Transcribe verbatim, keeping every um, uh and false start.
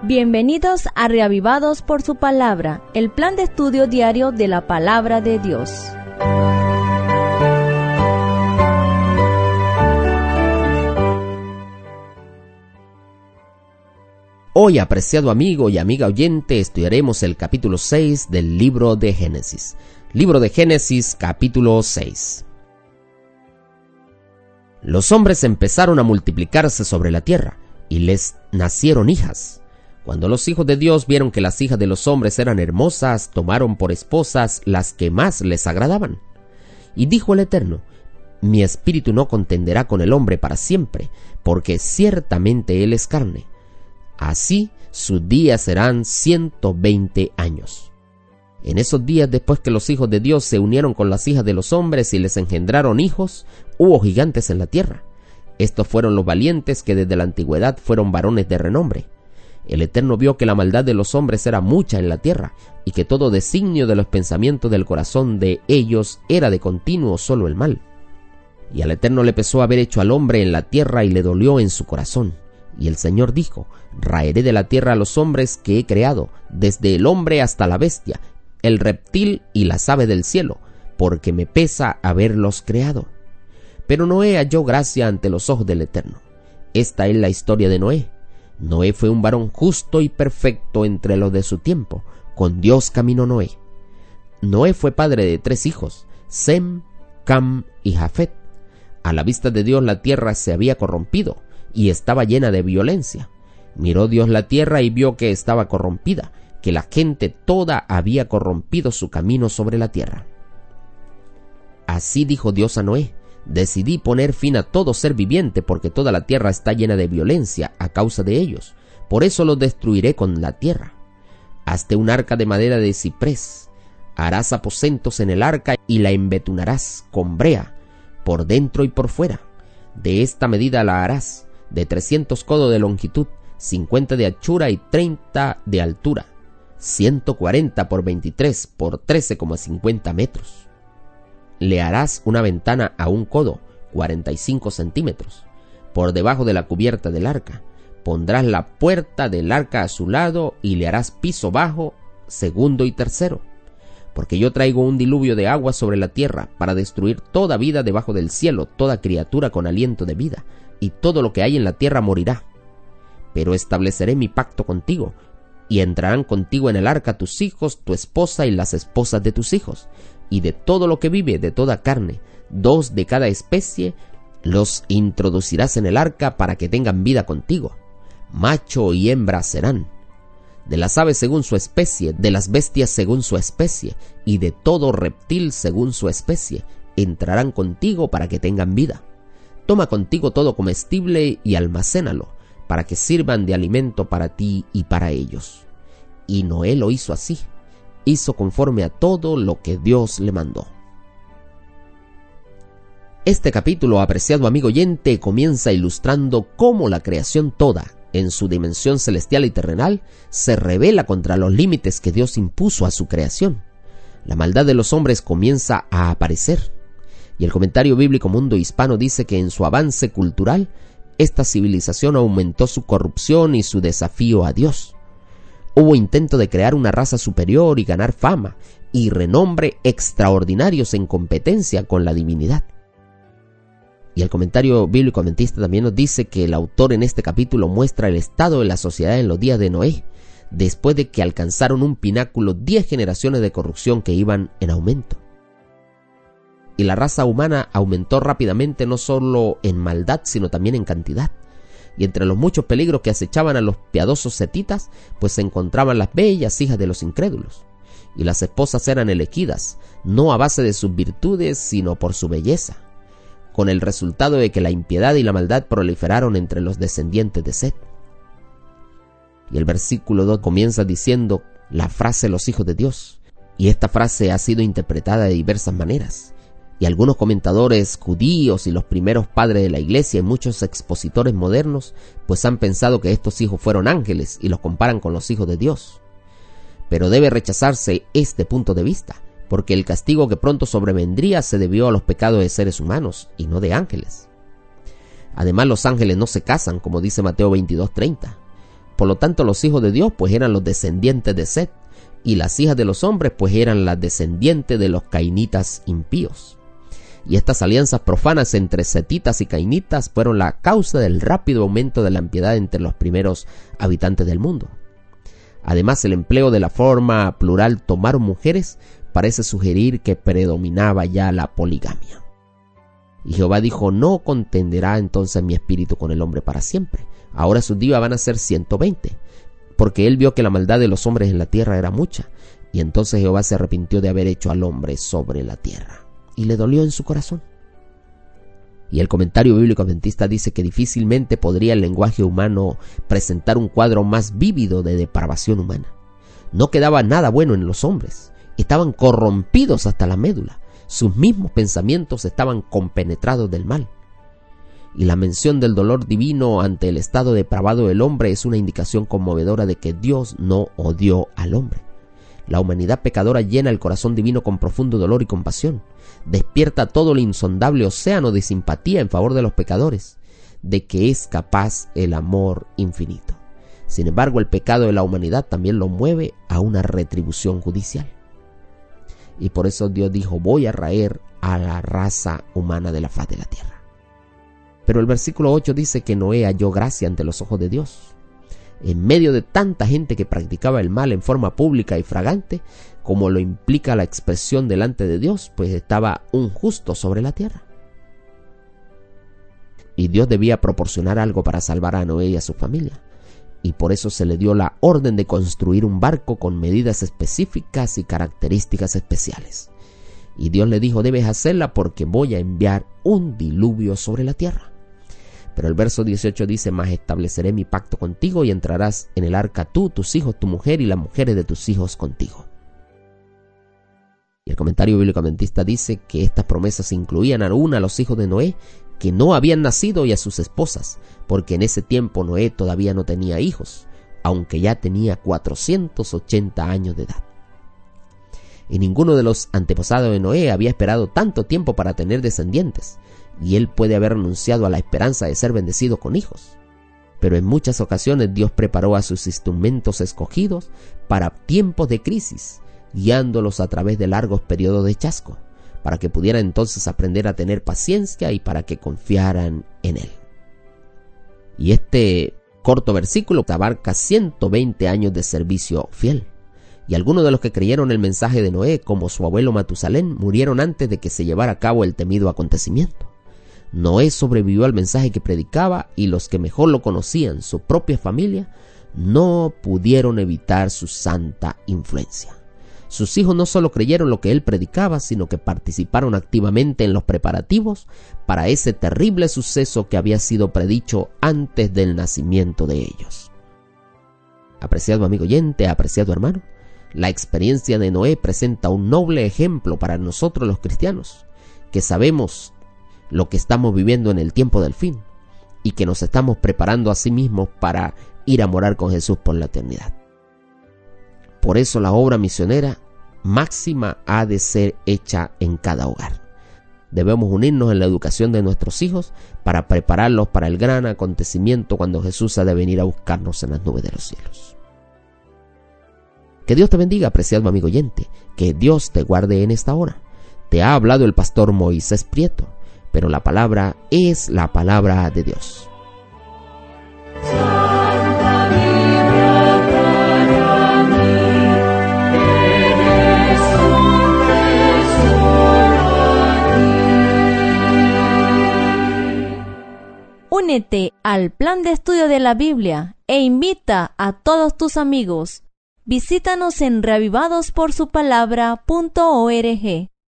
Bienvenidos a Reavivados por su Palabra, el plan de estudio diario de la Palabra de Dios. Hoy, apreciado amigo y amiga oyente, estudiaremos el capítulo seis del libro de Génesis. Libro de Génesis, capítulo seis. Los hombres empezaron a multiplicarse sobre la tierra, y les nacieron hijas. Cuando los hijos de Dios vieron que las hijas de los hombres eran hermosas, tomaron por esposas las que más les agradaban. Y dijo el Eterno: Mi espíritu no contenderá con el hombre para siempre, porque ciertamente él es carne. Así sus días serán ciento veinte años. En esos días, después que los hijos de Dios se unieron con las hijas de los hombres y les engendraron hijos, hubo gigantes en la tierra. Estos fueron los valientes que desde la antigüedad fueron varones de renombre. El Eterno vio que la maldad de los hombres era mucha en la tierra, y que todo designio de los pensamientos del corazón de ellos era de continuo solo el mal. Y al Eterno le pesó haber hecho al hombre en la tierra, y le dolió en su corazón. Y el Señor dijo: Raeré de la tierra a los hombres que he creado, desde el hombre hasta la bestia, el reptil y las aves del cielo, porque me pesa haberlos creado. Pero Noé halló gracia ante los ojos del Eterno. Esta es la historia de Noé. Noé fue un varón justo y perfecto entre los de su tiempo. Con Dios caminó Noé. Noé fue padre de tres hijos: Sem, Cam y Jafet. A la vista de Dios la tierra se había corrompido y estaba llena de violencia. Miró Dios la tierra y vio que estaba corrompida, que la gente toda había corrompido su camino sobre la tierra. Así dijo Dios a Noé: Decidí poner fin a todo ser viviente, porque toda la tierra está llena de violencia a causa de ellos. Por eso los destruiré con la tierra. Hazte un arca de madera de ciprés. Harás aposentos en el arca y la embetunarás con brea, por dentro y por fuera. De esta medida la harás, de trescientos codos de longitud, cincuenta de anchura y treinta de altura, ciento cuarenta por veintitrés por trece coma cincuenta metros. Le harás una ventana a un codo, cuarenta y cinco centímetros, por debajo de la cubierta del arca. Pondrás la puerta del arca a su lado y le harás piso bajo, segundo y tercero. Porque yo traigo un diluvio de agua sobre la tierra para destruir toda vida debajo del cielo, toda criatura con aliento de vida, y todo lo que hay en la tierra morirá. Pero estableceré mi pacto contigo, y entrarán contigo en el arca tus hijos, tu esposa y las esposas de tus hijos, y de todo lo que vive, de toda carne, dos de cada especie, los introducirás en el arca para que tengan vida contigo. Macho y hembra serán. De las aves según su especie, de las bestias según su especie, y de todo reptil según su especie, entrarán contigo para que tengan vida. Toma contigo todo comestible y almacénalo, para que sirvan de alimento para ti y para ellos. Y Noé lo hizo así. Hizo conforme a todo lo que Dios le mandó. Este capítulo, apreciado amigo oyente, comienza ilustrando cómo la creación toda, en su dimensión celestial y terrenal, se rebela contra los límites que Dios impuso a su creación. La maldad de los hombres comienza a aparecer. Y el comentario bíblico Mundo Hispano dice que en su avance cultural, esta civilización aumentó su corrupción y su desafío a Dios. Hubo intento de crear una raza superior y ganar fama y renombre extraordinarios en competencia con la divinidad. Y el comentario bíblico adventista también nos dice que el autor en este capítulo muestra el estado de la sociedad en los días de Noé, después de que alcanzaron un pináculo diez generaciones de corrupción que iban en aumento. Y la raza humana aumentó rápidamente, no solo en maldad, sino también en cantidad. Y entre los muchos peligros que acechaban a los piadosos setitas, pues se encontraban las bellas hijas de los incrédulos. Y las esposas eran elegidas, no a base de sus virtudes, sino por su belleza, con el resultado de que la impiedad y la maldad proliferaron entre los descendientes de Set. Y el versículo dos comienza diciendo la frase los hijos de Dios. Y esta frase ha sido interpretada de diversas maneras. Y algunos comentadores judíos y los primeros padres de la iglesia y muchos expositores modernos pues han pensado que estos hijos fueron ángeles y los comparan con los hijos de Dios. Pero debe rechazarse este punto de vista, porque el castigo que pronto sobrevendría se debió a los pecados de seres humanos y no de ángeles. Además, los ángeles no se casan, como dice Mateo veintidós treinta. Por lo tanto, los hijos de Dios pues eran los descendientes de Set, y las hijas de los hombres pues eran las descendientes de los cainitas impíos. Y estas alianzas profanas entre setitas y cainitas fueron la causa del rápido aumento de la impiedad entre los primeros habitantes del mundo. Además, el empleo de la forma plural tomar mujeres parece sugerir que predominaba ya la poligamia. Y Jehová dijo: no contenderá entonces mi espíritu con el hombre para siempre. Ahora sus días van a ser ciento veinte, porque él vio que la maldad de los hombres en la tierra era mucha. Y entonces Jehová se arrepintió de haber hecho al hombre sobre la tierra, y le dolió en su corazón. Y el comentario bíblico adventista dice que difícilmente podría el lenguaje humano presentar un cuadro más vívido de depravación humana. No quedaba nada bueno en los hombres. Estaban corrompidos hasta la médula. Sus mismos pensamientos estaban compenetrados del mal. Y la mención del dolor divino ante el estado depravado del hombre es una indicación conmovedora de que Dios no odió al hombre. La humanidad pecadora llena el corazón divino con profundo dolor y compasión. Despierta todo el insondable océano de simpatía en favor de los pecadores, de que es capaz el amor infinito. Sin embargo, el pecado de la humanidad también lo mueve a una retribución judicial. Y por eso Dios dijo: voy a raer a la raza humana de la faz de la tierra. Pero el versículo ocho dice que Noé halló gracia ante los ojos de Dios. En medio de tanta gente que practicaba el mal en forma pública y fragante, como lo implica la expresión delante de Dios, pues estaba un justo sobre la tierra. Y Dios debía proporcionar algo para salvar a Noé y a su familia. Y por eso se le dio la orden de construir un barco con medidas específicas y características especiales. Y Dios le dijo: debes hacerla porque voy a enviar un diluvio sobre la tierra. Pero el verso dieciocho dice: mas estableceré mi pacto contigo y entrarás en el arca tú, tus hijos, tu mujer y las mujeres de tus hijos contigo. Y el comentario bíblico adventista dice que estas promesas incluían aún a los hijos de Noé que no habían nacido y a sus esposas, porque en ese tiempo Noé todavía no tenía hijos, aunque ya tenía cuatrocientos ochenta años de edad. Y ninguno de los antepasados de Noé había esperado tanto tiempo para tener descendientes, y él puede haber renunciado a la esperanza de ser bendecido con hijos. Pero en muchas ocasiones Dios preparó a sus instrumentos escogidos para tiempos de crisis, guiándolos a través de largos periodos de chasco, para que pudieran entonces aprender a tener paciencia y para que confiaran en él. Y este corto versículo abarca ciento veinte años de servicio fiel. Y algunos de los que creyeron el mensaje de Noé, como su abuelo Matusalén, murieron antes de que se llevara a cabo el temido acontecimiento. Noé sobrevivió al mensaje que predicaba, y los que mejor lo conocían, su propia familia, no pudieron evitar su santa influencia. Sus hijos no solo creyeron lo que él predicaba, sino que participaron activamente en los preparativos para ese terrible suceso que había sido predicho antes del nacimiento de ellos. Apreciado amigo oyente, apreciado hermano, la experiencia de Noé presenta un noble ejemplo para nosotros los cristianos, que sabemos lo que estamos viviendo en el tiempo del fin y que nos estamos preparando a sí mismos para ir a morar con Jesús por la eternidad. Por eso la obra misionera máxima ha de ser hecha en cada hogar. Debemos unirnos en la educación de nuestros hijos para prepararlos para el gran acontecimiento cuando Jesús ha de venir a buscarnos en las nubes de los cielos. Que Dios te bendiga, apreciado amigo oyente. Que Dios te guarde en esta hora. Te ha hablado el pastor Moisés Prieto, pero la palabra es la palabra de Dios. Únete al plan de estudio de la Biblia e invita a todos tus amigos. Visítanos en reavivados por su palabra punto org.